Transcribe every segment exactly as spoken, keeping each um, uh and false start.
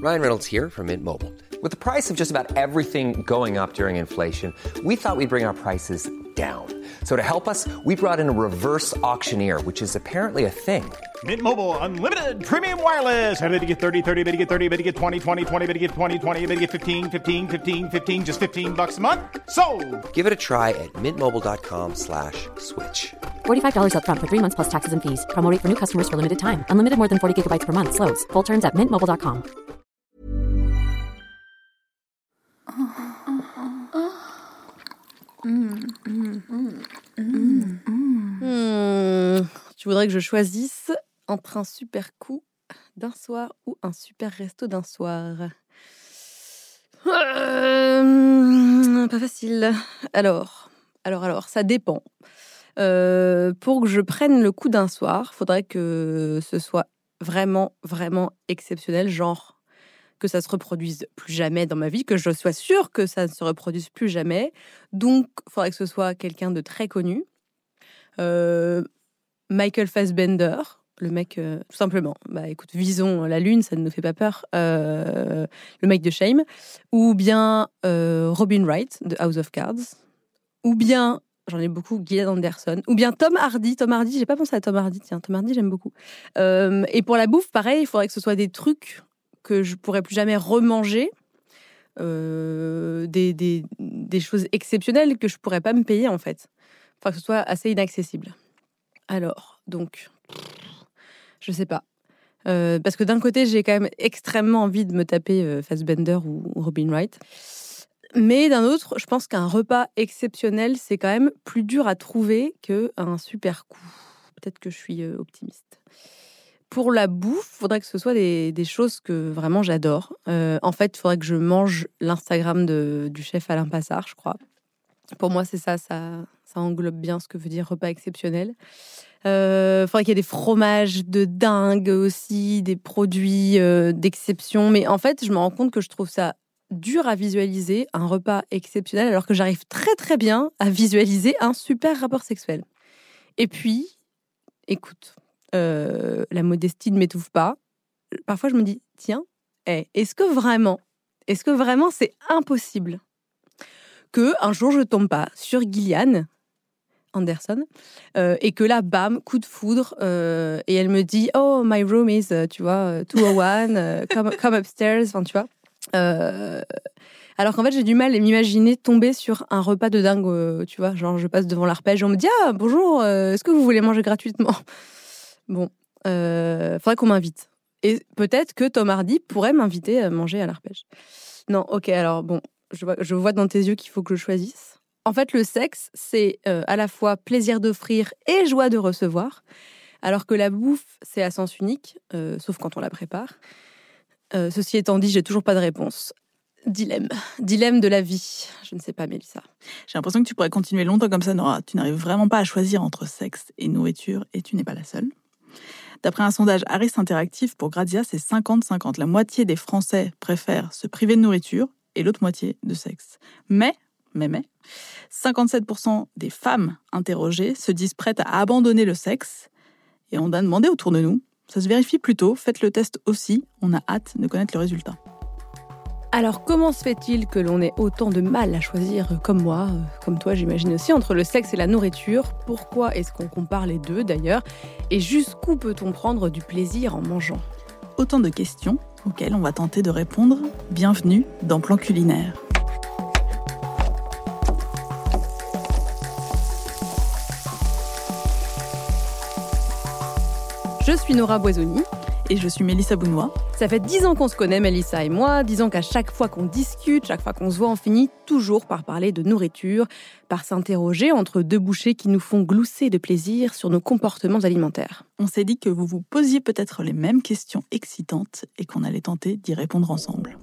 Ryan Reynolds here from Mint Mobile. With the price of just about everything going up during inflation, we thought we'd bring our prices down. So to help us, we brought in a reverse auctioneer, which is apparently a thing. Mint Mobile Unlimited Premium Wireless. How to get thirty, thirty, how to get thirty, how to get twenty, twenty, twenty, how to get twenty, twenty, how to get fifteen, fifteen, fifteen, fifteen, just fifteen bucks a month? Sold! Give it a try at mintmobile.com slash switch. forty-five dollars up front for three months plus taxes and fees. Promo rate for new customers for limited time. Unlimited more than forty gigabytes per month. Slows full terms at mint mobile dot com. Mmh, mmh, mmh, mmh, mmh. Tu voudrais que je choisisse entre un super coup d'un soir ou un super resto d'un soir? euh, Pas facile. Alors, alors, alors, ça dépend. Euh, pour que je prenne le coup d'un soir, faudrait que ce soit vraiment, vraiment exceptionnel, genre que ça se reproduise plus jamais dans ma vie, que je sois sûre que ça ne se reproduise plus jamais. Donc, il faudrait que ce soit quelqu'un de très connu. Euh, Michael Fassbender, le mec, euh, tout simplement. Bah, écoute, visons la lune, ça ne nous fait pas peur. Euh, le mec de Shame. Ou bien euh, Robin Wright, de House of Cards. Ou bien, j'en ai beaucoup, Gillian Anderson. Ou bien Tom Hardy. Tom Hardy, j'ai pas pensé à Tom Hardy. Tiens, Tom Hardy, j'aime beaucoup. Euh, et pour la bouffe, pareil, il faudrait que ce soit des trucs que je pourrais plus jamais remanger, euh, des, des, des choses exceptionnelles que je pourrais pas me payer en fait. Enfin, que ce soit assez inaccessible. Alors, donc, je sais pas. Euh, parce que d'un côté, j'ai quand même extrêmement envie de me taper euh, Fassbender ou, ou Robin Wright. Mais d'un autre, je pense qu'un repas exceptionnel, c'est quand même plus dur à trouver qu'un super coup. Peut-être que je suis euh, optimiste. Pour la bouffe, il faudrait que ce soit des, des choses que vraiment j'adore. Euh, en fait, il faudrait que je mange l'Instagram de, du chef Alain Passard, je crois. Pour moi, c'est ça, ça, ça englobe bien ce que veut dire repas exceptionnel. Il euh, faudrait qu'il y ait des fromages de dingue aussi, des produits euh, d'exception. Mais en fait, je me rends compte que je trouve ça dur à visualiser, un repas exceptionnel, alors que j'arrive très très bien à visualiser un super rapport sexuel. Et puis, écoute... Euh, la modestie ne m'étouffe pas. Parfois, je me dis, tiens, hey, est-ce que vraiment, est-ce que vraiment c'est impossible que un jour je tombe pas sur Gillian Anderson euh, et que là, bam, coup de foudre euh, et elle me dit, oh, my room is, tu vois, two oh one, euh, come, come upstairs, enfin, tu vois. Euh, alors qu'en fait, j'ai du mal à m'imaginer tomber sur un repas de dingue, euh, tu vois, genre je passe devant l'arpège et on me dit, ah, bonjour, euh, est-ce que vous voulez manger gratuitement ? Bon, euh, faudrait qu'on m'invite. Et peut-être que Tom Hardy pourrait m'inviter à manger à l'arpège. Non, ok, alors bon, je vois, je vois dans tes yeux qu'il faut que je choisisse. En fait, le sexe, c'est euh, à la fois plaisir d'offrir et joie de recevoir, alors que la bouffe, c'est à sens unique, euh, sauf quand on la prépare. Euh, ceci étant dit, j'ai toujours pas de réponse. Dilemme. Dilemme de la vie. Je ne sais pas, Mélissa. J'ai l'impression que tu pourrais continuer longtemps comme ça, Nora. Tu n'arrives vraiment pas à choisir entre sexe et nourriture, et tu n'es pas la seule. D'après un sondage Harris Interactive pour Grazia, c'est cinquante cinquante. La moitié des Français préfèrent se priver de nourriture et l'autre moitié de sexe. Mais, mais, mais, cinquante-sept pour cent des femmes interrogées se disent prêtes à abandonner le sexe. Et on a demandé autour de nous. Ça se vérifie plutôt. Faites le test aussi. On a hâte de connaître le résultat. Alors, comment se fait-il que l'on ait autant de mal à choisir, comme moi, comme toi, j'imagine aussi, entre le sexe et la nourriture ? Pourquoi est-ce qu'on compare les deux, d'ailleurs ? Et jusqu'où peut-on prendre du plaisir en mangeant ? Autant de questions auxquelles on va tenter de répondre. Bienvenue dans Plan Culinaire. Je suis Nora Boisoni. Et je suis Mélissa Bounois. Ça fait dix ans qu'on se connaît, Mélissa et moi. Dix ans qu'à chaque fois qu'on discute, chaque fois qu'on se voit, on finit toujours par parler de nourriture, par s'interroger entre deux bouchées qui nous font glousser de plaisir sur nos comportements alimentaires. On s'est dit que vous vous posiez peut-être les mêmes questions excitantes et qu'on allait tenter d'y répondre ensemble.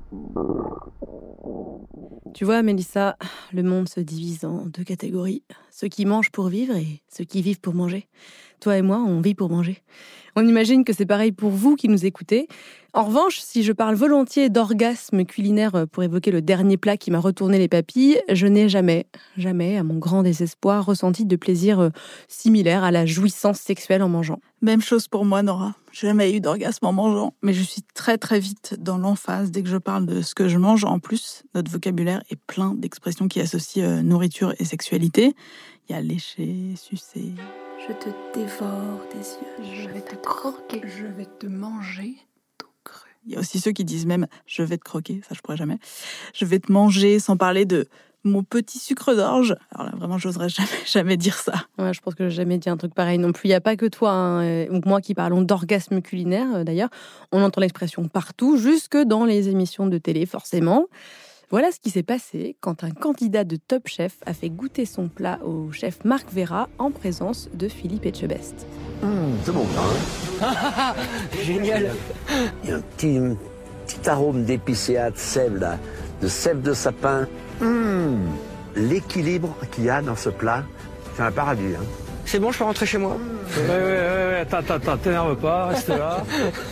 Tu vois, Mélissa, le monde se divise en deux catégories, ceux qui mangent pour vivre et ceux qui vivent pour manger. Toi et moi, on vit pour manger. On imagine que c'est pareil pour vous qui nous écoutez. En revanche, si je parle volontiers d'orgasme culinaire pour évoquer le dernier plat qui m'a retourné les papilles, je n'ai jamais, jamais, à mon grand désespoir, ressenti de plaisir similaire à la jouissance sexuelle en mangeant. Même chose pour moi, Nora. Jamais eu d'orgasme en mangeant, mais je suis très très vite dans l'emphase dès que je parle de ce que je mange. En plus, notre vocabulaire est plein d'expressions qui associent euh, nourriture et sexualité. Il y a lécher, sucer. Je te dévore des yeux. Je vais te croquer. Je vais te manger tout cru. Il y a aussi ceux qui disent même « je vais te croquer », ça je pourrais jamais. Je vais te manger, sans parler de mon petit sucre d'orge. Alors là, vraiment, j'oserais jamais, jamais dire ça. Ouais, je pense que j'ai jamais dit un truc pareil non plus. Il n'y a pas que toi, hein, ou moi qui parlons d'orgasme culinaire, d'ailleurs. On entend l'expression partout, jusque dans les émissions de télé, forcément. Voilà ce qui s'est passé quand un candidat de Top Chef a fait goûter son plat au chef Marc Vera en présence de Philippe Etchebest. Mmh, c'est bon, hein. Génial. Il y a un petit, un petit arôme d'épicéa, de sève, là, de sève de sapin. Mmh. L'équilibre qu'il y a dans ce plat, c'est un paradis. Hein. C'est bon, je peux rentrer chez moi. Ouais, ouais, ouais, attends, attends, attends, t'énerve pas, reste là.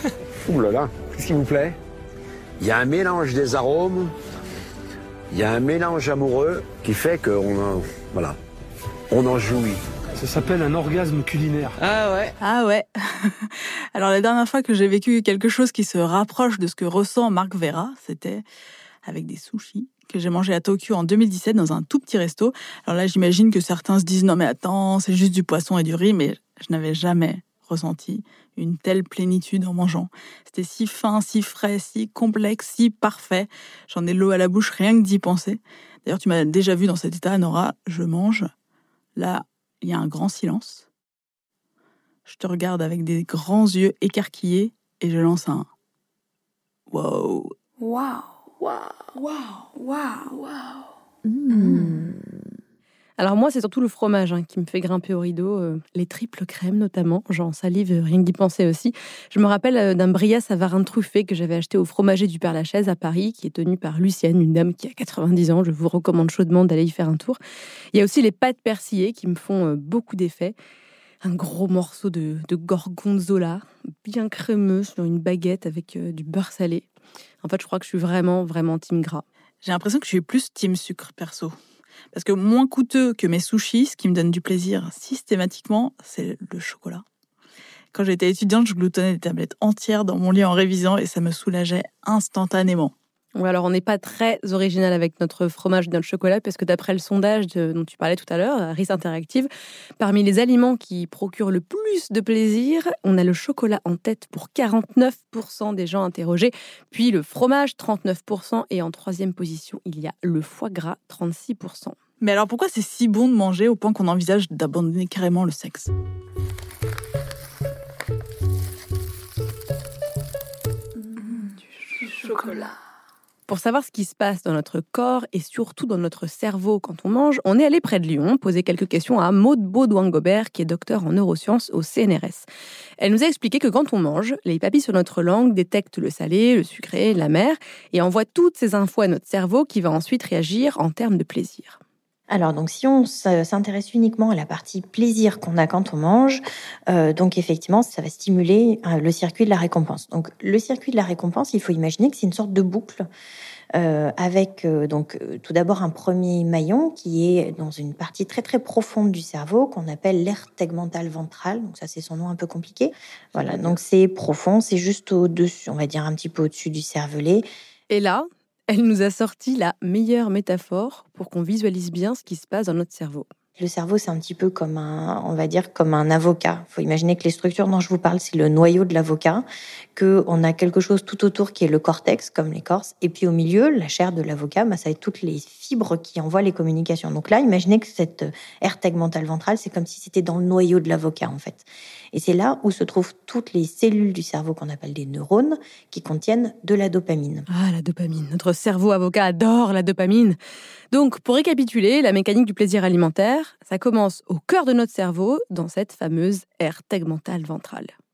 Ouh là là, qu'est-ce qui vous plaît? Il y a un mélange des arômes. Il y a un mélange amoureux qui fait qu'on en, voilà, on en jouit. Ça s'appelle un orgasme culinaire. Ah ouais. Ah ouais. Alors la dernière fois que j'ai vécu quelque chose qui se rapproche de ce que ressent Marc Vera, c'était avec des sushis que j'ai mangé à Tokyo en deux mille dix-sept dans un tout petit resto. Alors là, j'imagine que certains se disent « Non mais attends, c'est juste du poisson et du riz », mais je n'avais jamais ressenti une telle plénitude en mangeant. C'était si fin, si frais, si complexe, si parfait. J'en ai l'eau à la bouche rien que d'y penser. D'ailleurs, tu m'as déjà vu dans cet état, Nora. Je mange. Là, il y a un grand silence. Je te regarde avec des grands yeux écarquillés et je lance un « Wow ». Wow, wow, wow, wow, wow. Mmh. Alors moi, c'est surtout le fromage hein, qui me fait grimper au rideau, euh, les triples crèmes notamment, j'en salive rien que d'y penser aussi. Je me rappelle euh, d'un Bria Savarin truffé que j'avais acheté au fromager du Père-Lachaise à Paris, qui est tenu par Lucienne, une dame qui a quatre-vingt-dix ans. Je vous recommande chaudement d'aller y faire un tour. Il y a aussi les pâtes persillées qui me font euh, beaucoup d'effet. Un gros morceau de, de gorgonzola, bien crémeux sur une baguette avec euh, du beurre salé. En fait, je crois que je suis vraiment, vraiment team gras. J'ai l'impression que je suis plus team sucre, perso. Parce que moins coûteux que mes sushis, ce qui me donne du plaisir systématiquement, c'est le chocolat. Quand j'étais étudiante, je gloutonnais des tablettes entières dans mon lit en révisant et ça me soulageait instantanément. Ouais, alors on n'est pas très original avec notre fromage et notre chocolat, parce que d'après le sondage de, dont tu parlais tout à l'heure, Harris Interactive, parmi les aliments qui procurent le plus de plaisir, on a le chocolat en tête pour quarante-neuf pour cent des gens interrogés, puis le fromage, trente-neuf pour cent, et en troisième position, il y a le foie gras, trente-six pour cent. Mais alors pourquoi c'est si bon de manger au point qu'on envisage d'abandonner carrément le sexe ? Mmh, du chocolat. Pour savoir ce qui se passe dans notre corps et surtout dans notre cerveau quand on mange, on est allé près de Lyon poser quelques questions à Maude Baudouin-Gobert, qui est docteure en neurosciences au C N R S. Elle nous a expliqué que quand on mange, les papilles sur notre langue détectent le salé, le sucré, l'amer et envoient toutes ces infos à notre cerveau qui va ensuite réagir en termes de plaisir. Alors, donc, si on s'intéresse uniquement à la partie plaisir qu'on a quand on mange, euh, donc effectivement, ça va stimuler euh, le circuit de la récompense. Donc, le circuit de la récompense, il faut imaginer que c'est une sorte de boucle euh, avec euh, donc euh, tout d'abord un premier maillon qui est dans une partie très très profonde du cerveau qu'on appelle l'aire tegmentale ventrale. Donc ça, c'est son nom un peu compliqué. Voilà, donc c'est profond, c'est juste au-dessus, on va dire un petit peu au-dessus du cervelet. Et là, elle nous a sorti la meilleure métaphore pour qu'on visualise bien ce qui se passe dans notre cerveau. Le cerveau, c'est un petit peu comme un, on va dire, comme un avocat. Il faut imaginer que les structures dont je vous parle, c'est le noyau de l'avocat, qu'on a quelque chose tout autour qui est le cortex, comme l'écorce, et puis au milieu, la chair de l'avocat, bah, ça va être toutes les fibres qui envoient les communications. Donc là, imaginez que cette aire tegmentale ventrale, c'est comme si c'était dans le noyau de l'avocat, en fait. Et c'est là où se trouvent toutes les cellules du cerveau qu'on appelle des neurones, qui contiennent de la dopamine. Ah, la dopamine. Notre cerveau avocat adore la dopamine. Donc, pour récapituler, la mécanique du plaisir alimentaire, ça commence au cœur de notre cerveau, dans cette fameuse aire tegmentale ventrale.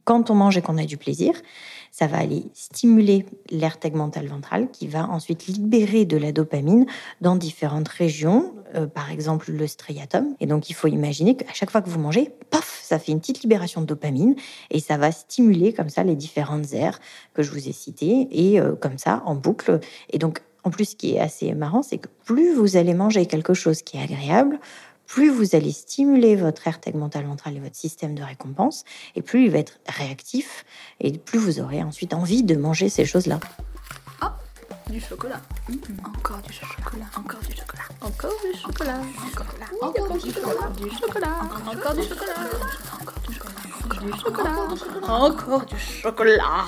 quand on mange et qu'on a du plaisir, ça va aller stimuler l'aire tegmentale ventrale qui va ensuite libérer de la dopamine dans différentes régions, euh, par exemple le striatum. Et donc, il faut imaginer qu'à chaque fois que vous mangez, paf, ça fait une petite libération de dopamine et ça va stimuler comme ça les différentes aires que je vous ai citées et euh, comme ça en boucle. Et donc, en plus, ce qui est assez marrant, c'est que plus vous allez manger quelque chose qui est agréable, plus vous allez stimuler votre aire tegmentale ventrale et votre système de récompense, et plus il va être réactif, et plus vous aurez ensuite envie de manger ces choses-là. Oh, du chocolat. Mmh, encore du chocolat. Encore du chocolat. Encore du chocolat. Encore du chocolat. Du chocolat. Encore du chocolat. Encore du chocolat. Du chocolat. Encore du chocolat.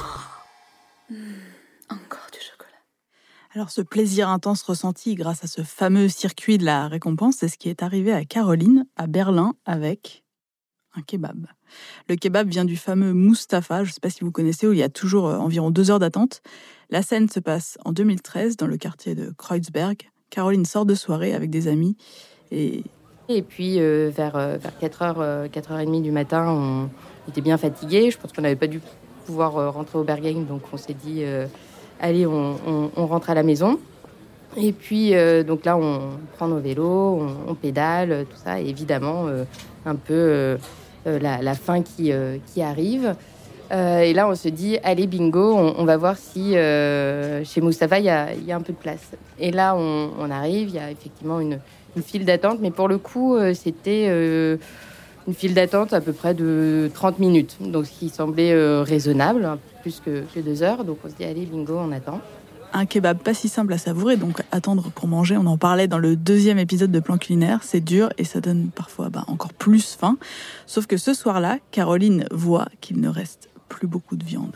Mmh, encore du chocolat. Alors, ce plaisir intense ressenti grâce à ce fameux circuit de la récompense, c'est ce qui est arrivé à Caroline, à Berlin, avec un kebab. Le kebab vient du fameux Mustapha, je ne sais pas si vous connaissez, où il y a toujours environ deux heures d'attente. La scène se passe en deux mille treize, dans le quartier de Kreuzberg. Caroline sort de soirée avec des amis et... Et puis, euh, vers, euh, vers quatre heures, quatre heures trente du matin, on était bien fatigués. Je pense qu'on n'avait pas dû pouvoir euh, rentrer au Berghain, donc on s'est dit... Euh, Allez, on, on, on rentre à la maison. Et puis, euh, donc là, on prend nos vélos, on, on pédale, tout ça. Et évidemment, euh, un peu euh, la, la faim qui, euh, qui arrive. Euh, et là, on se dit, allez, bingo, on, on va voir si euh, chez Mustapha, il y a, y a un peu de place. Et là, on, on arrive, il y a effectivement une, une file d'attente. Mais pour le coup, euh, c'était... Euh, une file d'attente à peu près de trente minutes, donc ce qui semblait euh, raisonnable, hein, plus que, que deux heures. Donc on se dit, allez, bingo, on attend. Un kebab pas si simple à savourer, donc attendre pour manger, on en parlait dans le deuxième épisode de Plan Culinaire, c'est dur et ça donne parfois bah, encore plus faim. Sauf que ce soir-là, Caroline voit qu'il ne reste plus beaucoup de viande.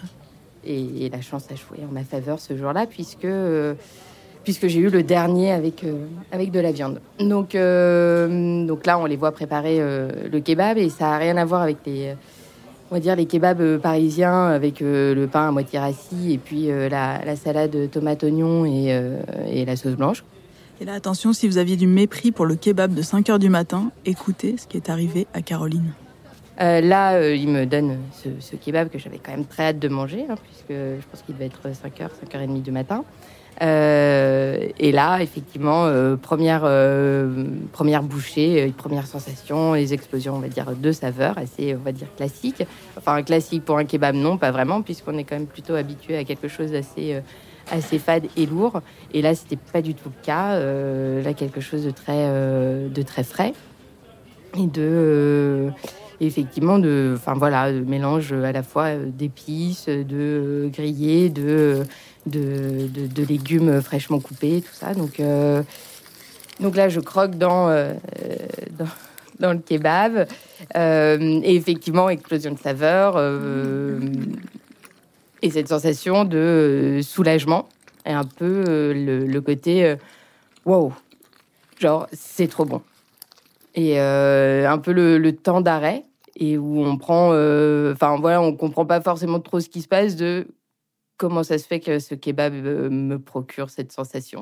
Et, et la chance a joué en ma faveur ce jour-là, puisque... Euh, puisque j'ai eu le dernier avec, euh, avec de la viande. Donc, euh, donc là, on les voit préparer euh, le kebab et ça n'a rien à voir avec les, on va dire, les kebabs parisiens avec euh, le pain à moitié rassis et puis euh, la, la salade tomate-oignon et, euh, et la sauce blanche. Et là, attention, si vous aviez du mépris pour le kebab de cinq heures du matin, écoutez ce qui est arrivé à Caroline. Euh, là, euh, il me donne ce, ce kebab que j'avais quand même très hâte de manger, hein, puisque je pense qu'il devait être cinq heures, cinq heures trente du matin. Euh, et là, effectivement, euh, première, euh, première bouchée, euh, première sensation, les explosions, on va dire, de saveurs, assez, on va dire, classiques. Enfin, classique pour un kebab, non, pas vraiment, puisqu'on est quand même plutôt habitué à quelque chose d'assez euh, assez fade et lourd. Et là, c'était pas du tout le cas. Euh, là, quelque chose de très, euh, de très frais et de... Euh, effectivement, de, enfin voilà, de mélange à la fois d'épices, de grillés, de, de, de, de légumes fraîchement coupés, tout ça. Donc, euh, donc là, je croque dans, euh, dans, dans le kebab. Euh, et effectivement, explosion de saveurs. Euh, et cette sensation de soulagement. Et un peu euh, le, le côté euh, wow, genre, c'est trop bon. Et euh, un peu le, le temps d'arrêt. Et où on prend, enfin euh, voilà, on comprend pas forcément trop ce qui se passe de comment ça se fait que ce kebab euh, me procure cette sensation.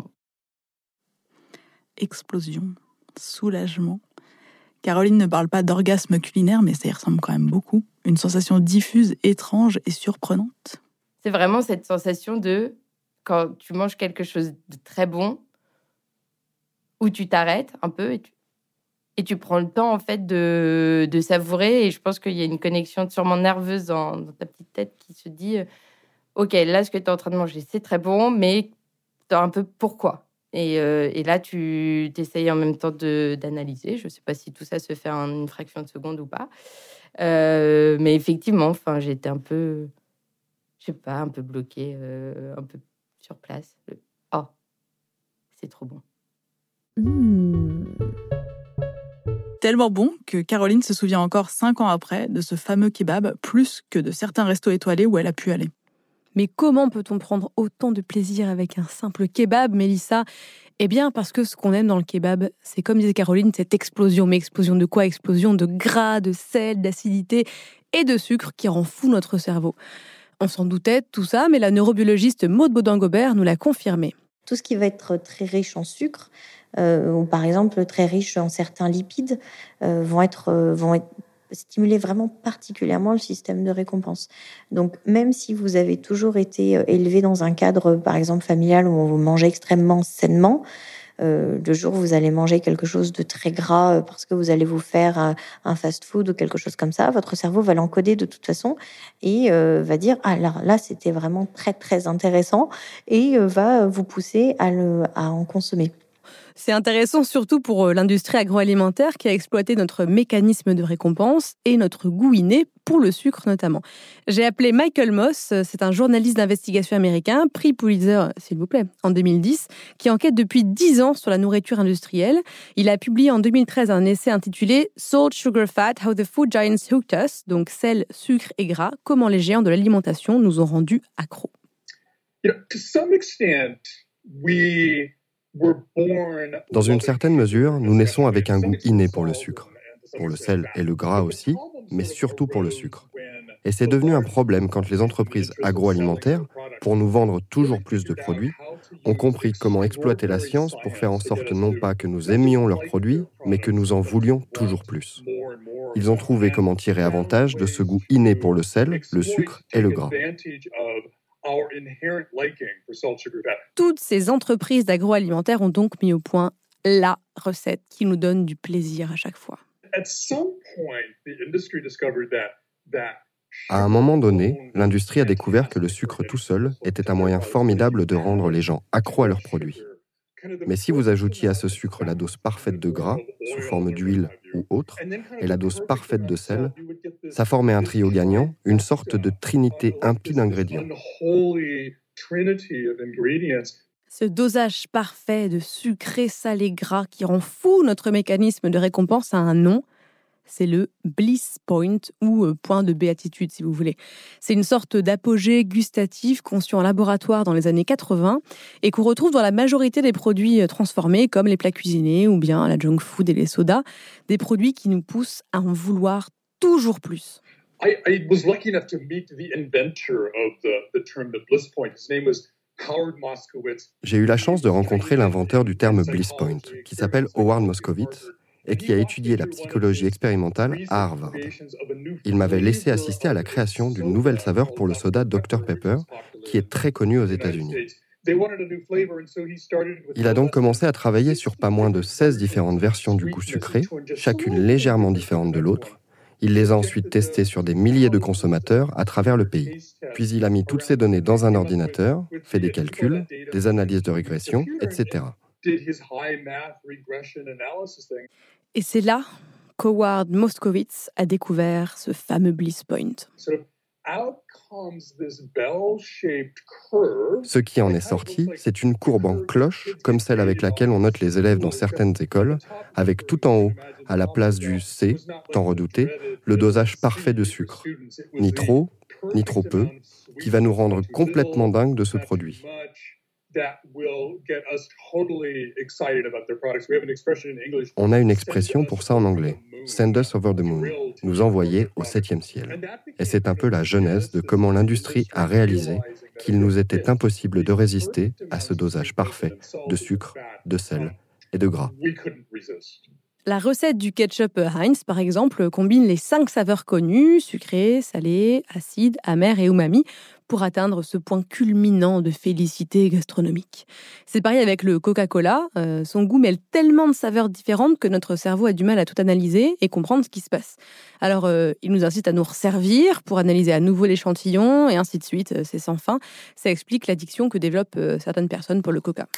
Explosion, soulagement. Caroline ne parle pas d'orgasme culinaire, mais ça y ressemble quand même beaucoup. Une sensation diffuse, étrange et surprenante. C'est vraiment cette sensation de quand tu manges quelque chose de très bon, où tu t'arrêtes un peu et tu Et tu prends le temps, en fait, de, de savourer. Et je pense qu'il y a une connexion sûrement nerveuse dans, dans ta petite tête qui se dit « Ok, là, ce que tu es en train de manger, c'est très bon, mais tu as un peu pourquoi ?» Et, euh, et là, tu essayes en même temps de, d'analyser. Je ne sais pas si tout ça se fait en une fraction de seconde ou pas. Euh, mais effectivement, enfin, j'étais un peu, je sais pas, un peu bloquée, euh, un peu sur place. Le, oh, c'est trop bon. Mmh. Tellement bon que Caroline se souvient encore cinq ans après de ce fameux kebab, plus que de certains restos étoilés où elle a pu aller. Mais comment peut-on prendre autant de plaisir avec un simple kebab, Mélissa ? Eh bien, parce que ce qu'on aime dans le kebab, c'est, comme disait Caroline, cette explosion. Mais explosion de quoi ? Explosion de gras, de sel, d'acidité et de sucre qui rend fou notre cerveau. On s'en doutait, tout ça, mais la neurobiologiste Maud Baudin-Gobert nous l'a confirmé. Tout ce qui va être très riche en sucre, euh, ou par exemple très riche en certains lipides, euh, vont être, euh, vont être stimuler vraiment particulièrement le système de récompense. Donc, même si vous avez toujours été élevé dans un cadre, par exemple, familial où on vous mangeait extrêmement sainement, Euh, le jour où vous allez manger quelque chose de très gras euh, parce que vous allez vous faire un, un fast-food ou quelque chose comme ça, votre cerveau va l'encoder de toute façon et euh, va dire « Ah, là, là, c'était vraiment très, très intéressant » et euh, va vous pousser à, le, à en consommer. C'est intéressant surtout pour l'industrie agroalimentaire qui a exploité notre mécanisme de récompense et notre goût inné pour le sucre notamment. J'ai appelé Michael Moss, c'est un journaliste d'investigation américain, prix Pulitzer, s'il vous plaît, en deux mille dix, qui enquête depuis dix ans sur la nourriture industrielle. Il a publié en deux mille treize un essai intitulé « Salt, Sugar, Fat, How the Food Giants Hooked Us », donc sel, sucre et gras, comment les géants de l'alimentation nous ont rendus accros. You know, to some extent, we... Dans une certaine mesure, nous naissons avec un goût inné pour le sucre, pour le sel et le gras aussi, mais surtout pour le sucre. Et c'est devenu un problème quand les entreprises agroalimentaires, pour nous vendre toujours plus de produits, ont compris comment exploiter la science pour faire en sorte non pas que nous aimions leurs produits, mais que nous en voulions toujours plus. Ils ont trouvé comment tirer avantage de ce goût inné pour le sel, le sucre et le gras. Toutes ces entreprises d'agroalimentaire ont donc mis au point la recette qui nous donne du plaisir à chaque fois. À un moment donné, l'industrie a découvert que le sucre tout seul était un moyen formidable de rendre les gens accros à leurs produits. Mais si vous ajoutiez à ce sucre la dose parfaite de gras, sous forme d'huile ou autre, et la dose parfaite de sel, ça formait un trio gagnant, une sorte de trinité impie d'ingrédients. Ce dosage parfait de sucré, salé, gras qui rend fou notre mécanisme de récompense a un nom. C'est le Bliss Point, ou point de béatitude si vous voulez. C'est une sorte d'apogée gustatif conçu en laboratoire dans les années quatre-vingts et qu'on retrouve dans la majorité des produits transformés comme les plats cuisinés ou bien la junk food et les sodas, des produits qui nous poussent à en vouloir toujours plus. I, I was lucky enough to meet the inventor of the, the term the Bliss Point. His name was Howard Moskowitz. J'ai eu la chance de rencontrer l'inventeur du terme Bliss Point, qui s'appelle Howard Moskowitz, et qui a étudié la psychologie expérimentale à Harvard. Il m'avait laissé assister à la création d'une nouvelle saveur pour le soda docteur Pepper, qui est très connu aux États-Unis. Il a donc commencé à travailler sur pas moins de seize différentes versions du goût sucré, chacune légèrement différente de l'autre. Il les a ensuite testées sur des milliers de consommateurs à travers le pays. Puis il a mis toutes ces données dans un ordinateur, fait des calculs, des analyses de régression, et cetera. Et c'est là qu'Howard Moskowitz a découvert ce fameux Bliss Point. Ce qui en est sorti, c'est une courbe en cloche, comme celle avec laquelle on note les élèves dans certaines écoles, avec tout en haut, à la place du C, tant redouté, le dosage parfait de sucre. Ni trop, ni trop peu, qui va nous rendre complètement dingues de ce produit. On a une expression pour ça en anglais, « send us over the moon », nous envoyer au septième ciel. Et c'est un peu la genèse de comment l'industrie a réalisé qu'il nous était impossible de résister à ce dosage parfait de sucre, de sel et de gras. La recette du ketchup Heinz, par exemple, combine les cinq saveurs connues, sucré, salé, acide, amer et umami, pour atteindre ce point culminant de félicité gastronomique. C'est pareil avec le Coca-Cola. Euh, son goût mêle tellement de saveurs différentes que notre cerveau a du mal à tout analyser et comprendre ce qui se passe. Alors, euh, il nous incite à nous resservir pour analyser à nouveau l'échantillon et ainsi de suite. C'est sans fin. Ça explique l'addiction que développent euh, certaines personnes pour le Coca.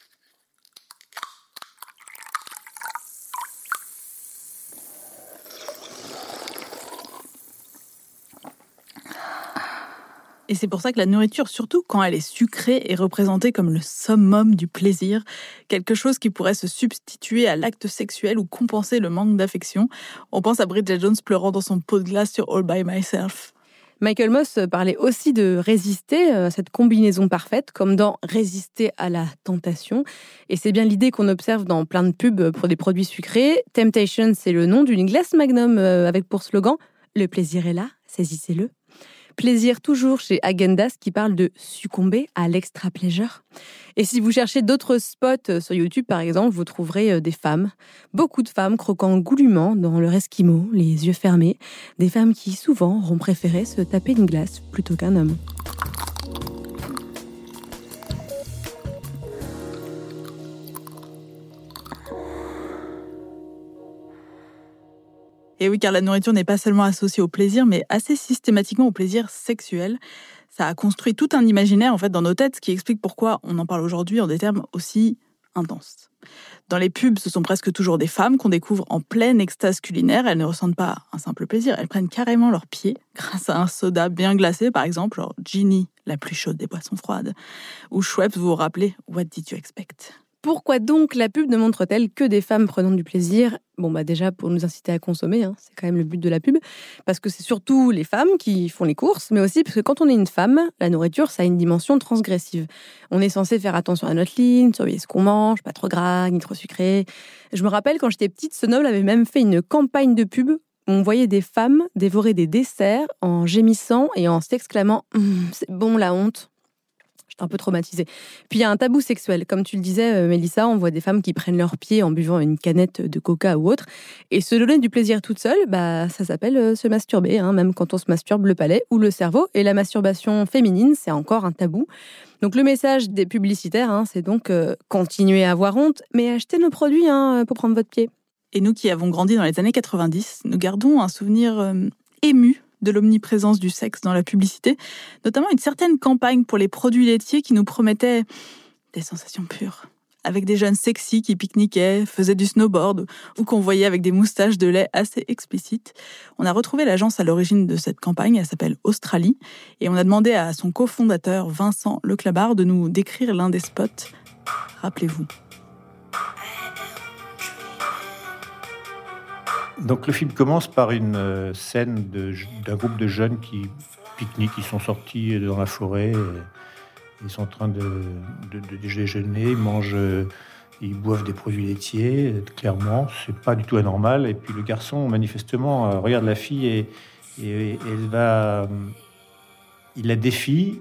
Et c'est pour ça que la nourriture, surtout quand elle est sucrée, est représentée comme le summum du plaisir, quelque chose qui pourrait se substituer à l'acte sexuel ou compenser le manque d'affection. On pense à Bridget Jones pleurant dans son pot de glace sur All by Myself. Michael Moss parlait aussi de résister à cette combinaison parfaite, comme dans résister à la tentation. Et c'est bien l'idée qu'on observe dans plein de pubs pour des produits sucrés. Temptation, c'est le nom d'une glace Magnum avec pour slogan « Le plaisir est là, saisissez-le ». Plaisir toujours chez Häagen-Dazs qui parle de succomber à l'extra pleasure. Et si vous cherchez d'autres spots sur YouTube, par exemple, vous trouverez des femmes, beaucoup de femmes croquant goulûment dans leur esquimau, les yeux fermés. Des femmes qui, souvent, auront préféré se taper une glace plutôt qu'un homme. Et oui, car la nourriture n'est pas seulement associée au plaisir, mais assez systématiquement au plaisir sexuel. Ça a construit tout un imaginaire en fait dans nos têtes, ce qui explique pourquoi on en parle aujourd'hui en des termes aussi intenses. Dans les pubs, ce sont presque toujours des femmes qu'on découvre en pleine extase culinaire. Elles ne ressentent pas un simple plaisir, elles prennent carrément leurs pieds grâce à un soda bien glacé, par exemple, genre Ginny, la plus chaude des boissons froides, ou Schweppes, vous vous rappelez What did you expect ? Pourquoi donc la pub ne montre-t-elle que des femmes prenant du plaisir ? Bon, bah déjà pour nous inciter à consommer, hein, c'est quand même le but de la pub, parce que c'est surtout les femmes qui font les courses, mais aussi parce que quand on est une femme, la nourriture, ça a une dimension transgressive. On est censé faire attention à notre ligne, surveiller ce qu'on mange, pas trop gras, ni trop sucré. Je me rappelle, quand j'étais petite, Sonoble avait même fait une campagne de pub où on voyait des femmes dévorer des desserts en gémissant et en s'exclamant hum, « c'est bon la honte ». J'étais un peu traumatisée. Puis il y a un tabou sexuel. Comme tu le disais, Mélissa, on voit des femmes qui prennent leurs pieds en buvant une canette de coca ou autre. Et se donner du plaisir toute seule, bah, ça s'appelle se masturber, hein, même quand on se masturbe le palais ou le cerveau. Et la masturbation féminine, c'est encore un tabou. Donc le message des publicitaires, hein, c'est donc euh, continuez à avoir honte, mais achetez nos produits hein, pour prendre votre pied. Et nous qui avons grandi dans les années quatre-vingt-dix, nous gardons un souvenir euh, ému de l'omniprésence du sexe dans la publicité, notamment une certaine campagne pour les produits laitiers qui nous promettait des sensations pures, avec des jeunes sexy qui pique-niquaient, faisaient du snowboard ou qu'on voyait avec des moustaches de lait assez explicites. On a retrouvé l'agence à l'origine de cette campagne, elle s'appelle Australie, et on a demandé à son cofondateur Vincent Leclabard de nous décrire l'un des spots. Rappelez-vous. Donc le film commence par une euh, scène de, d'un groupe de jeunes qui pique-niquent, ils sont sortis dans la forêt, ils sont en train de, de, de déjeuner, ils mangent, ils boivent des produits laitiers, clairement, c'est pas du tout anormal. Et puis le garçon, manifestement, euh, regarde la fille et, et, et elle va, il la défie,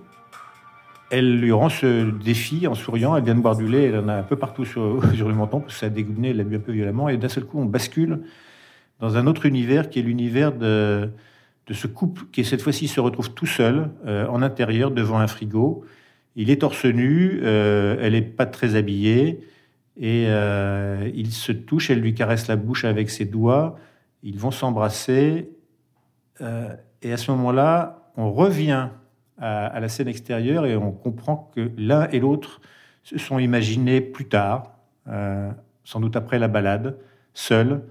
elle lui rend ce défi en souriant, elle vient de boire du lait, elle en a un peu partout sur, sur le menton, parce que ça a dégoûté, elle l'a bu un peu violemment, et d'un seul coup on bascule dans un autre univers qui est l'univers de, de ce couple qui, cette fois-ci, se retrouve tout seul, euh, en intérieur, devant un frigo. Il est torse nu, euh, elle n'est pas très habillée, et euh, il se touche, elle lui caresse la bouche avec ses doigts, ils vont s'embrasser, euh, et à ce moment-là, on revient à, à la scène extérieure et on comprend que l'un et l'autre se sont imaginés plus tard, euh, sans doute après la balade, seuls,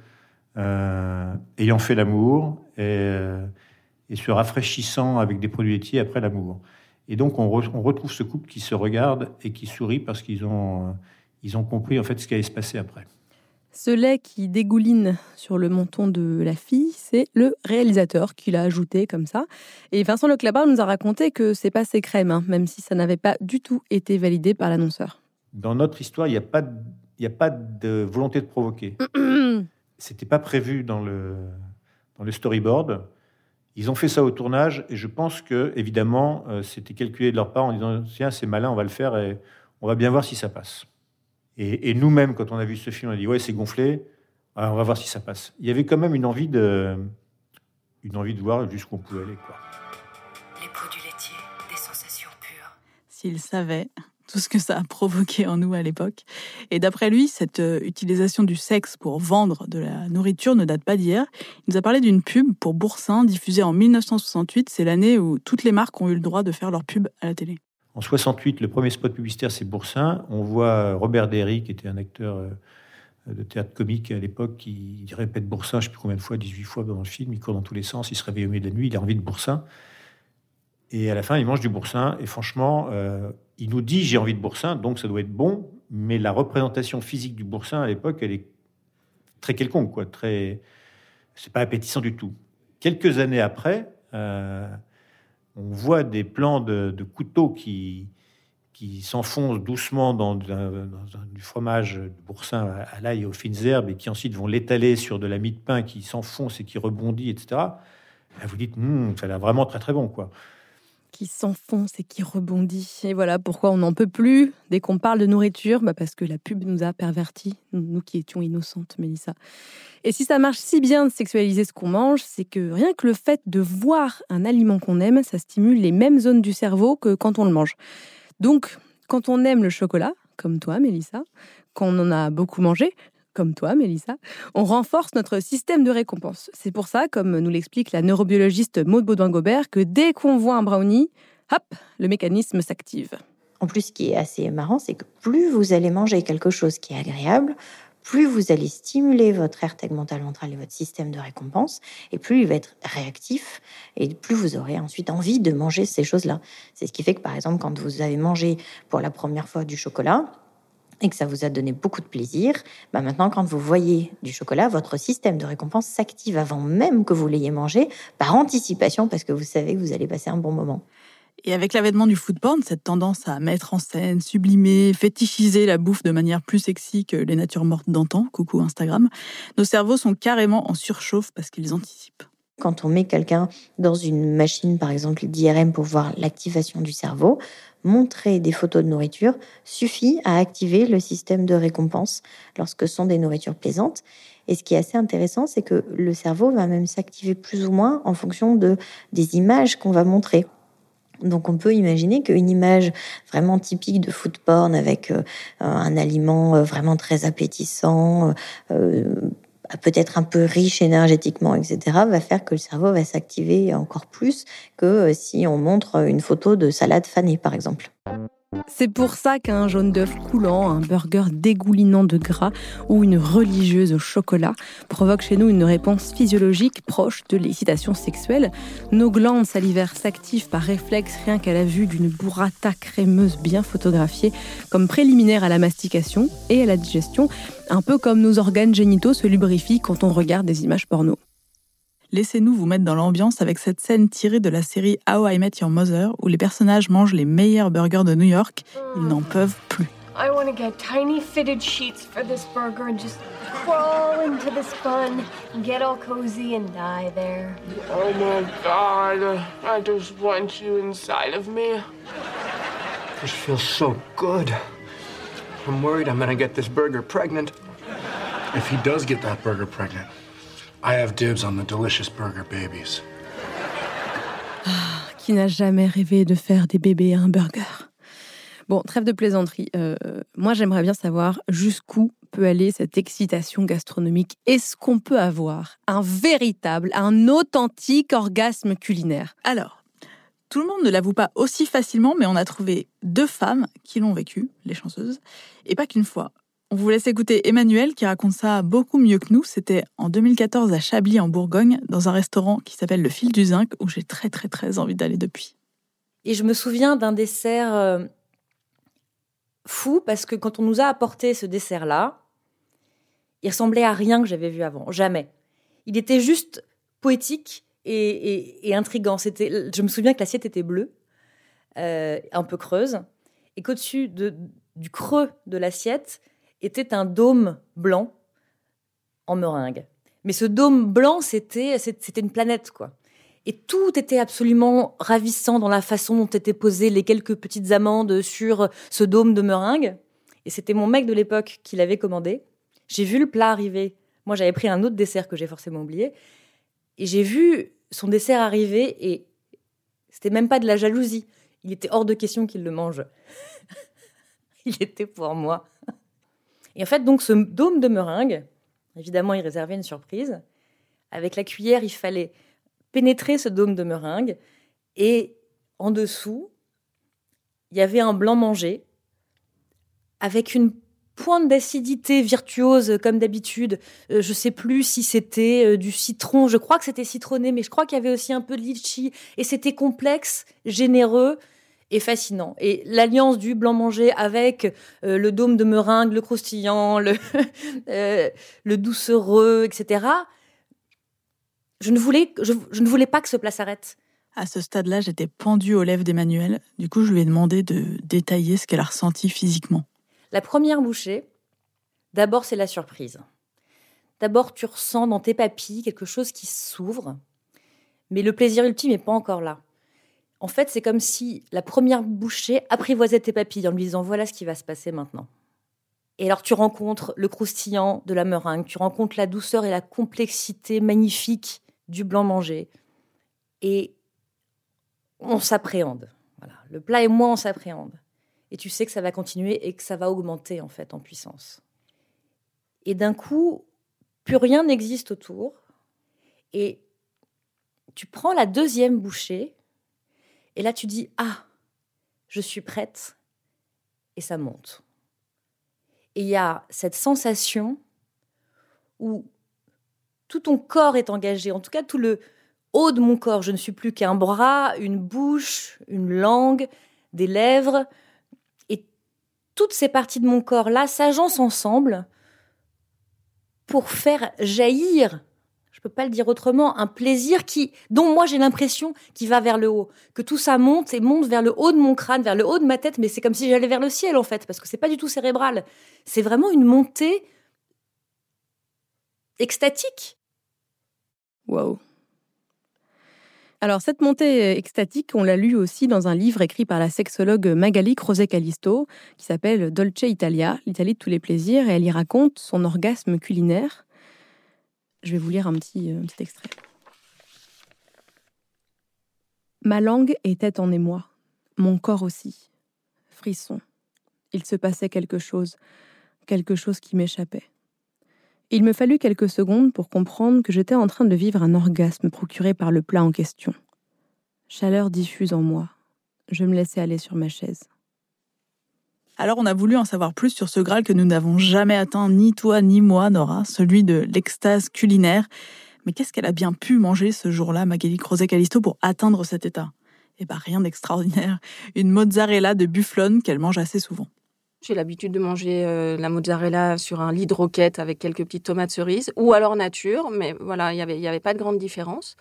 Euh, ayant fait l'amour et, euh, et se rafraîchissant avec des produits laitiers après l'amour. Et donc on, re, on retrouve ce couple qui se regarde et qui sourit parce qu'ils ont, euh, ils ont compris en fait ce qui allait se passer après. Ce lait qui dégouline sur le menton de la fille, c'est le réalisateur qui l'a ajouté comme ça. Et Vincent Leclabard nous a raconté que c'est pas ses crèmes, hein, même si ça n'avait pas du tout été validé par l'annonceur. Dans notre histoire, il n'y a pas de, il n'y a pas de volonté de provoquer. C'était pas prévu dans le, dans le storyboard. Ils ont fait ça au tournage et je pense que, évidemment, euh, c'était calculé de leur part en disant tiens, c'est malin, on va le faire et on va bien voir si ça passe. Et, et nous-mêmes, quand on a vu ce film, on a dit ouais, c'est gonflé, alors on va voir si ça passe. Il y avait quand même une envie de, une envie de voir jusqu'où on pouvait aller, quoi. Les produits laitiers, des sensations pures. S'ils savaient tout ce que ça a provoqué en nous à l'époque. Et d'après lui, cette euh, utilisation du sexe pour vendre de la nourriture ne date pas d'hier. Il nous a parlé d'une pub pour Boursin, diffusée en dix-neuf cent soixante-huit. C'est l'année où toutes les marques ont eu le droit de faire leur pub à la télé. En soixante-huit, le premier spot publicitaire, c'est Boursin. On voit Robert Derry, qui était un acteur euh, de théâtre comique à l'époque, qui il répète Boursin, je ne sais plus combien de fois, dix-huit fois dans le film. Il court dans tous les sens, il se réveille au milieu de la nuit, il a envie de Boursin. Et à la fin, il mange du Boursin. Et franchement... Euh, il nous dit « j'ai envie de Boursin », donc ça doit être bon, mais la représentation physique du Boursin, à l'époque, elle est très quelconque, quoi, très... c'est pas appétissant du tout. Quelques années après, euh, on voit des plans de, de couteaux qui, qui s'enfoncent doucement dans, dans, dans du fromage de Boursin à, à l'ail et aux fines herbes, et qui ensuite vont l'étaler sur de la mie de pain qui s'enfonce et qui rebondit, et cetera. Là, vous dites, hm, ça a l'air vraiment très très bon, quoi. Qui s'enfonce et qui rebondit. Et voilà pourquoi on n'en peut plus dès qu'on parle de nourriture, bah parce que la pub nous a pervertis, nous qui étions innocentes, Mélissa. Et si ça marche si bien de sexualiser ce qu'on mange, c'est que rien que le fait de voir un aliment qu'on aime, ça stimule les mêmes zones du cerveau que quand on le mange. Donc, quand on aime le chocolat, comme toi, Mélissa, quand on en a beaucoup mangé, comme toi, Mélissa, on renforce notre système de récompense. C'est pour ça, comme nous l'explique la neurobiologiste Maud Baudouin-Gobert, que dès qu'on voit un brownie, hop, le mécanisme s'active. En plus, ce qui est assez marrant, c'est que plus vous allez manger quelque chose qui est agréable, plus vous allez stimuler votre aire tegmentale ventrale et votre système de récompense, et plus il va être réactif, et plus vous aurez ensuite envie de manger ces choses-là. C'est ce qui fait que, par exemple, quand vous avez mangé pour la première fois du chocolat, et que ça vous a donné beaucoup de plaisir, bah maintenant, quand vous voyez du chocolat, votre système de récompense s'active avant même que vous l'ayez mangé, par anticipation, parce que vous savez que vous allez passer un bon moment. Et avec l'avènement du food porn, cette tendance à mettre en scène, sublimer, fétichiser la bouffe de manière plus sexy que les natures mortes d'antan, coucou Instagram, nos cerveaux sont carrément en surchauffe parce qu'ils anticipent. Quand on met quelqu'un dans une machine, par exemple d'I R M, pour voir l'activation du cerveau, montrer des photos de nourriture suffit à activer le système de récompense lorsque ce sont des nourritures plaisantes. Et ce qui est assez intéressant, c'est que le cerveau va même s'activer plus ou moins en fonction de, des images qu'on va montrer. Donc on peut imaginer qu'une image vraiment typique de food porn avec euh, un aliment vraiment très appétissant, euh, peut-être un peu riche énergétiquement, et cetera, va faire que le cerveau va s'activer encore plus que si on montre une photo de salade fanée, par exemple. C'est pour ça qu'un jaune d'œuf coulant, un burger dégoulinant de gras ou une religieuse au chocolat provoque chez nous une réponse physiologique proche de l'excitation sexuelle. Nos glandes salivaires s'activent par réflexe rien qu'à la vue d'une burrata crémeuse bien photographiée comme préliminaire à la mastication et à la digestion, un peu comme nos organes génitaux se lubrifient quand on regarde des images porno. Laissez-nous vous mettre dans l'ambiance avec cette scène tirée de la série How I Met Your Mother où les personnages mangent les meilleurs burgers de New York. Ils n'en peuvent plus. I want to get tiny fitted sheets for this burger and just crawl into this bun and get all cozy and die there. Oh my God, I just want you inside of me. This feels so good. I'm worried I'm gonna get this burger pregnant. If he does get that burger pregnant, I have dibs on the delicious burger babies. Ah, qui n'a jamais rêvé de faire des bébés à un burger ? Bon, trêve de plaisanterie. Euh, moi, j'aimerais bien savoir jusqu'où peut aller cette excitation gastronomique. Est-ce qu'on peut avoir un véritable, un authentique orgasme culinaire ? Alors, tout le monde ne l'avoue pas aussi facilement, mais on a trouvé deux femmes qui l'ont vécu, les chanceuses, et pas qu'une fois. On vous laisse écouter Emmanuelle qui raconte ça beaucoup mieux que nous. C'était en deux mille quatorze à Chablis en Bourgogne, dans un restaurant qui s'appelle Le Fil du Zinc, où j'ai très très très envie d'aller depuis. Et je me souviens d'un dessert euh, fou, parce que quand on nous a apporté ce dessert-là, il ressemblait à rien que j'avais vu avant, jamais. Il était juste poétique et, et, et intriguant. C'était, je me souviens que l'assiette était bleue, euh, un peu creuse, et qu'au-dessus de, du creux de l'assiette, était un dôme blanc en meringue. Mais ce dôme blanc, c'était, c'était une planète, quoi. Et tout était absolument ravissant dans la façon dont étaient posées les quelques petites amandes sur ce dôme de meringue. Et c'était mon mec de l'époque qui l'avait commandé. J'ai vu le plat arriver. Moi, j'avais pris un autre dessert que j'ai forcément oublié. Et j'ai vu son dessert arriver et c'était même pas de la jalousie. Il était hors de question qu'il le mange. Il était pour moi. Et en fait, donc, ce dôme de meringue, évidemment, il réservait une surprise. Avec la cuillère, il fallait pénétrer ce dôme de meringue. Et en dessous, il y avait un blanc mangé avec une pointe d'acidité virtuose, comme d'habitude. Euh, je ne sais plus si c'était euh, du citron. Je crois que c'était citronné, mais je crois qu'il y avait aussi un peu de litchi. Et c'était complexe, généreux et fascinant. Et l'alliance du blanc mangé avec euh, le dôme de meringue, le croustillant, le, euh, le doucereux, et cetera. Je ne voulais, je, je ne voulais pas que ce plat s'arrête. À ce stade-là, j'étais pendue aux lèvres d'Emmanuelle. Du coup, je lui ai demandé de détailler ce qu'elle a ressenti physiquement. La première bouchée, d'abord, c'est la surprise. D'abord, tu ressens dans tes papilles quelque chose qui s'ouvre, Mais le plaisir ultime n'est pas encore là. En fait, c'est comme si la première bouchée apprivoisait tes papilles en lui disant « voilà ce qui va se passer maintenant ». Et alors, tu rencontres le croustillant de la meringue, tu rencontres la douceur et la complexité magnifique du blanc mangé. Et on s'appréhende. Voilà. Le plat et moi, on s'appréhende. Et tu sais que ça va continuer et que ça va augmenter, en fait, en puissance. Et d'un coup, plus rien n'existe autour. Et tu prends la deuxième bouchée, et là, tu dis « ah, je suis prête », et ça monte. Et il y a cette sensation où tout ton corps est engagé, en tout cas tout le haut de mon corps. Je ne suis plus qu'un bras, une bouche, une langue, des lèvres. Et toutes ces parties de mon corps-là s'agencent ensemble pour faire jaillir, je ne peux pas le dire autrement, un plaisir qui, dont moi j'ai l'impression qu'il va vers le haut. Que tout ça monte et monte vers le haut de mon crâne, vers le haut de ma tête, mais c'est comme si j'allais vers le ciel en fait, parce que ce n'est pas du tout cérébral. C'est vraiment une montée extatique. Waouh. Alors, cette montée extatique, on l'a lu aussi dans un livre écrit par la sexologue Magali Croset-Callisto, qui s'appelle Dolce Italia, l'Italie de tous les plaisirs, et elle y raconte son orgasme culinaire. Je vais vous lire un petit, un petit extrait. Ma langue était en émoi, mon corps aussi. Frisson. Il se passait quelque chose, quelque chose qui m'échappait. Il me fallut quelques secondes pour comprendre que j'étais en train de vivre un orgasme procuré par le plat en question. Chaleur diffuse en moi. Je me laissais aller sur ma chaise. Alors on a voulu en savoir plus sur ce Graal que nous n'avons jamais atteint, ni toi ni moi, Nora, celui de l'extase culinaire. Mais qu'est-ce qu'elle a bien pu manger ce jour-là, Magali Croset-Callisto, pour atteindre cet état ? Eh bien, rien d'extraordinaire. Une mozzarella de bufflone qu'elle mange assez souvent. J'ai l'habitude de manger euh, la mozzarella sur un lit de roquette avec quelques petites tomates cerises, ou alors nature, mais voilà, il n'y avait, y avait pas de grande différence.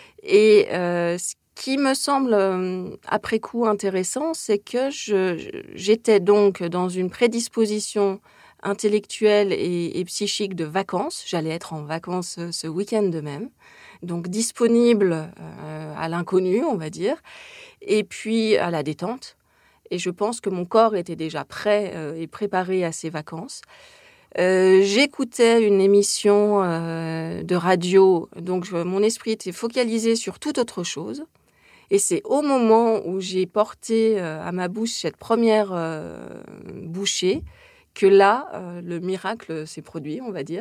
Et euh, ce qui me semble, euh, après coup, intéressant, c'est que je, j'étais donc dans une prédisposition intellectuelle et, et psychique de vacances. J'allais être en vacances ce week-end de même, donc disponible euh, à l'inconnu, on va dire, et puis à la détente. Et je pense que mon corps était déjà prêt euh, et préparé à ces vacances. Euh, j'écoutais une émission euh, de radio, donc je, mon esprit était focalisé sur toute autre chose. Et c'est au moment où j'ai porté euh, à ma bouche cette première euh, bouchée que là, euh, le miracle s'est produit, on va dire.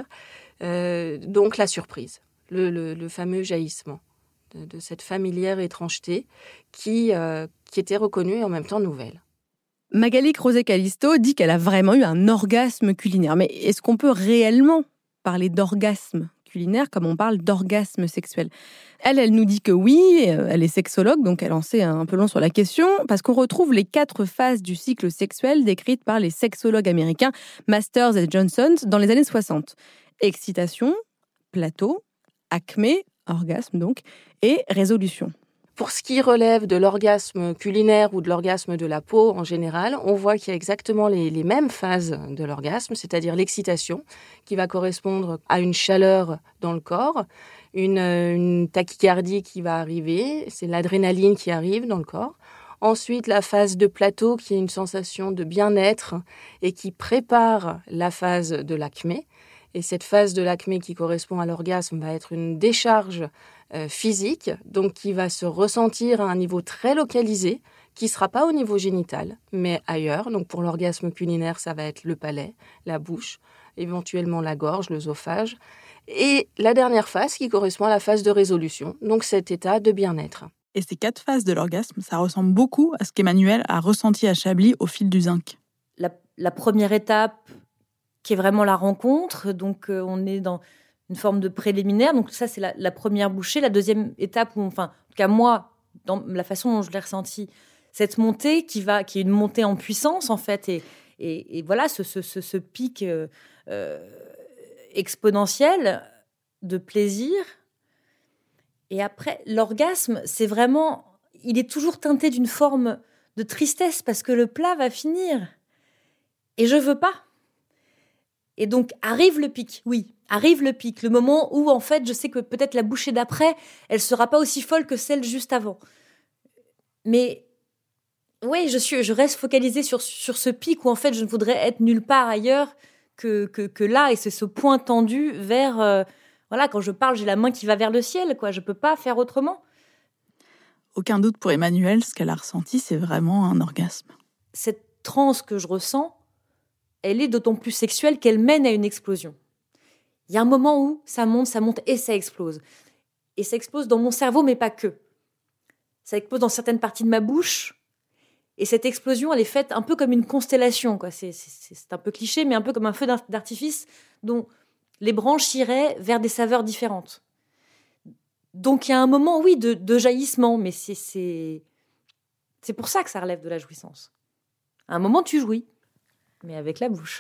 Euh, donc la surprise, le, le, le fameux jaillissement de, de cette familière étrangeté qui, euh, qui était reconnue et en même temps nouvelle. Magali Croset-Callisto dit qu'elle a vraiment eu un orgasme culinaire. Mais est-ce qu'on peut réellement parler d'orgasme culinaire comme on parle d'orgasme sexuel ? Elle, elle nous dit que oui, elle est sexologue, donc elle en sait un peu long sur la question, parce qu'on retrouve les quatre phases du cycle sexuel décrites par les sexologues américains Masters et Johnson dans les années soixante. Excitation, plateau, acmé, orgasme donc, et résolution. Pour ce qui relève de l'orgasme culinaire ou de l'orgasme de la peau en général, on voit qu'il y a exactement les, les mêmes phases de l'orgasme, c'est-à-dire l'excitation, qui va correspondre à une chaleur dans le corps, une, une tachycardie qui va arriver, c'est l'adrénaline qui arrive dans le corps. Ensuite, la phase de plateau, qui est une sensation de bien-être et qui prépare la phase de l'acmé. Et cette phase de l'acmé qui correspond à l'orgasme va être une décharge euh, physique, donc qui va se ressentir à un niveau très localisé, qui ne sera pas au niveau génital, mais ailleurs. Donc pour l'orgasme culinaire, ça va être le palais, la bouche, éventuellement la gorge, l'œsophage. Et la dernière phase qui correspond à la phase de résolution, donc cet état de bien-être. Et ces quatre phases de l'orgasme, ça ressemble beaucoup à ce qu'Emmanuel a ressenti à Chablis au fil du zinc. La, la première étape, qui est vraiment la rencontre, donc euh, on est dans une forme de préliminaire, donc ça c'est la, la première bouchée. La deuxième étape, où, enfin, en tout cas moi, dans la façon dont je l'ai ressenti, cette montée qui va, qui est une montée en puissance en fait, et, et, et voilà ce, ce, ce, ce pic euh, euh, exponentiel de plaisir. Et après, l'orgasme, c'est vraiment, il est toujours teinté d'une forme de tristesse parce que le plat va finir et je veux pas. Et donc, arrive le pic, oui, arrive le pic, le moment où, en fait, je sais que peut-être la bouchée d'après, elle sera pas aussi folle que celle juste avant. Mais, oui, je, suis, je reste focalisée sur, sur ce pic où, en fait, je ne voudrais être nulle part ailleurs que, que, que là, et c'est ce point tendu vers... Euh, voilà, quand je parle, j'ai la main qui va vers le ciel, quoi, je peux pas faire autrement. Aucun doute pour Emmanuelle, ce qu'elle a ressenti, c'est vraiment un orgasme. Cette transe que je ressens, elle est d'autant plus sexuelle qu'elle mène à une explosion. Il y a un moment où ça monte, ça monte et ça explose. Et ça explose dans mon cerveau, mais pas que. Ça explose dans certaines parties de ma bouche. Et cette explosion, elle est faite un peu comme une constellation, quoi. C'est, c'est, c'est un peu cliché, mais un peu comme un feu d'artifice dont les branches iraient vers des saveurs différentes. Donc il y a un moment, oui, de, de jaillissement, mais c'est, c'est, c'est pour ça que ça relève de la jouissance. À un moment, tu jouis. Mais avec la bouche.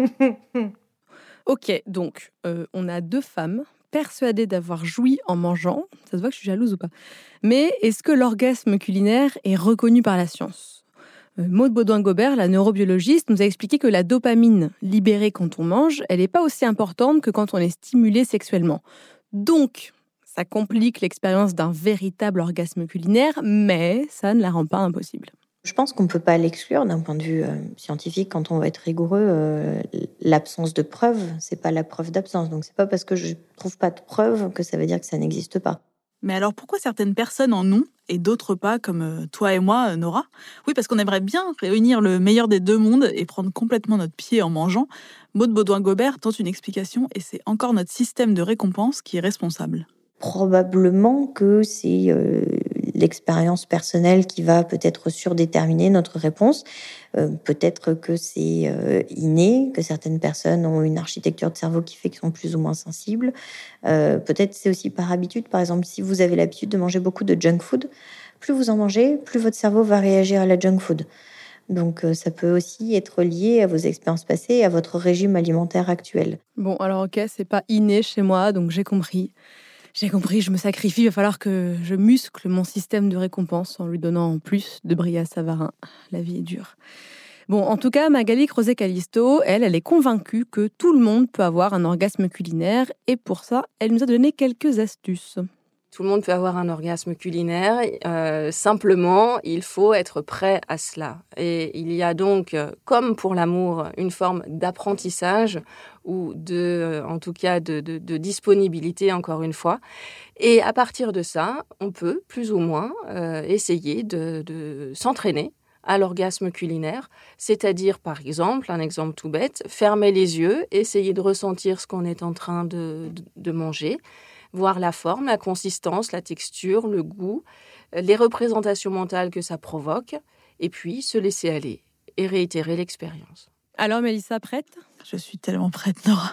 Ok, donc, euh, on a deux femmes persuadées d'avoir joui en mangeant. Ça se voit que je suis jalouse ou pas. Mais est-ce que l'orgasme culinaire est reconnu par la science ? euh, Maude Baudouin-Gobert, la neurobiologiste, nous a expliqué que la dopamine libérée quand on mange, elle n'est pas aussi importante que quand on est stimulé sexuellement. Donc, ça complique l'expérience d'un véritable orgasme culinaire, mais ça ne la rend pas impossible. Je pense qu'on ne peut pas l'exclure d'un point de vue euh, scientifique. Quand on va être rigoureux, euh, l'absence de preuve, c'est pas la preuve d'absence. Donc c'est pas parce que je trouve pas de preuve que ça veut dire que ça n'existe pas. Mais alors pourquoi certaines personnes en ont et d'autres pas, comme euh, toi et moi, Nora ? Oui, parce qu'on aimerait bien réunir le meilleur des deux mondes et prendre complètement notre pied en mangeant. Maude Baudouin-Gobert tente une explication et c'est encore notre système de récompense qui est responsable. Probablement que c'est euh, l'expérience personnelle qui va peut-être surdéterminer notre réponse. Euh, peut-être que c'est euh, inné, que certaines personnes ont une architecture de cerveau qui fait qu'ils sont plus ou moins sensibles. Euh, peut-être c'est aussi par habitude. Par exemple, si vous avez l'habitude de manger beaucoup de junk food, plus vous en mangez, plus votre cerveau va réagir à la junk food. Donc euh, ça peut aussi être lié à vos expériences passées et à votre régime alimentaire actuel. Bon, alors ok, c'est pas inné chez moi, donc j'ai compris. J'ai compris, je me sacrifie, il va falloir que je muscle mon système de récompense en lui donnant en plus de Bria Savarin. La vie est dure. Bon, en tout cas, Magali Crozet-Calisto, elle, elle est convaincue que tout le monde peut avoir un orgasme culinaire et pour ça, elle nous a donné quelques astuces. Tout le monde peut avoir un orgasme culinaire, euh, simplement, il faut être prêt à cela. Et il y a donc, comme pour l'amour, une forme d'apprentissage ou de, en tout cas, de, de, de disponibilité, encore une fois. Et à partir de ça, on peut, plus ou moins, euh, essayer de, de s'entraîner à l'orgasme culinaire, c'est-à-dire, par exemple, un exemple tout bête, fermer les yeux, essayer de ressentir ce qu'on est en train de, de, de manger, voir la forme, la consistance, la texture, le goût, les représentations mentales que ça provoque, et puis se laisser aller et réitérer l'expérience. Alors Mélissa, prête ? Je suis tellement prête, Nora.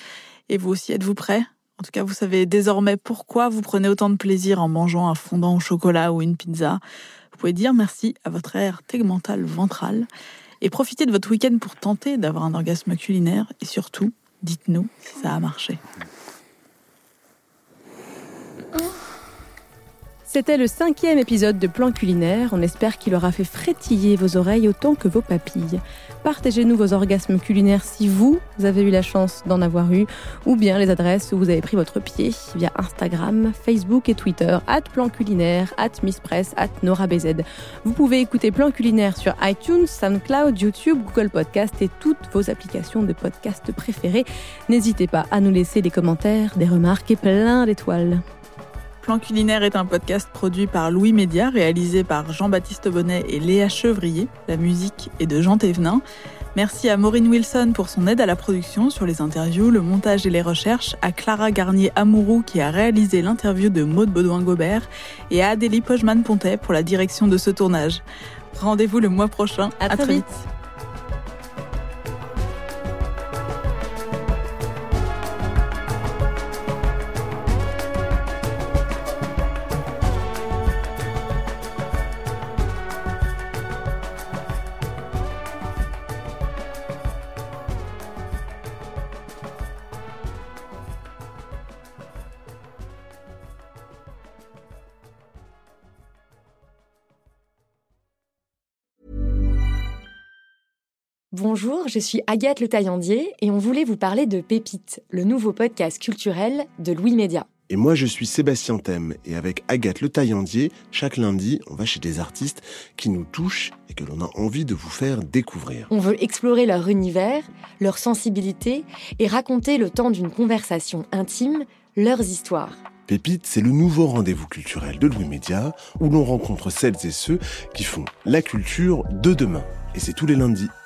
Et vous aussi, êtes-vous prêts ? En tout cas, vous savez désormais pourquoi vous prenez autant de plaisir en mangeant un fondant au chocolat ou une pizza. Vous pouvez dire merci à votre aire tegmentale ventrale et profiter de votre week-end pour tenter d'avoir un orgasme culinaire. Et surtout, dites-nous si ça a marché. C'était le cinquième épisode de Plan Culinaire. On espère qu'il aura fait frétiller vos oreilles autant que vos papilles. Partagez-nous vos orgasmes culinaires si vous avez eu la chance d'en avoir eu, ou bien les adresses où vous avez pris votre pied via Instagram, Facebook et Twitter, at Plan Culinaire, at Miss Press, at Nora B Z. Vous pouvez écouter Plan Culinaire sur iTunes, SoundCloud, YouTube, Google Podcast et toutes vos applications de podcast préférées. N'hésitez pas à nous laisser des commentaires, des remarques et plein d'étoiles. Plan Culinaire est un podcast produit par Louis Média, réalisé par Jean-Baptiste Bonnet et Léa Chevrier. La musique est de Jean Thévenin. Merci à Maureen Wilson pour son aide à la production sur les interviews, le montage et les recherches, à Clara Garnier-Amouroux qui a réalisé l'interview de Maude Baudouin-Gobert et à Adélie Pojman-Pontet pour la direction de ce tournage. Rendez-vous le mois prochain. À, à très vite. vite. Bonjour, je suis Agathe Le Taillandier et on voulait vous parler de Pépite, le nouveau podcast culturel de Louis Média. Et moi, je suis Sébastien Thème, et avec Agathe Le Taillandier, chaque lundi, on va chez des artistes qui nous touchent et que l'on a envie de vous faire découvrir. On veut explorer leur univers, leur sensibilité et raconter le temps d'une conversation intime, leurs histoires. Pépite, c'est le nouveau rendez-vous culturel de Louis Média, où l'on rencontre celles et ceux qui font la culture de demain. Et c'est tous les lundis.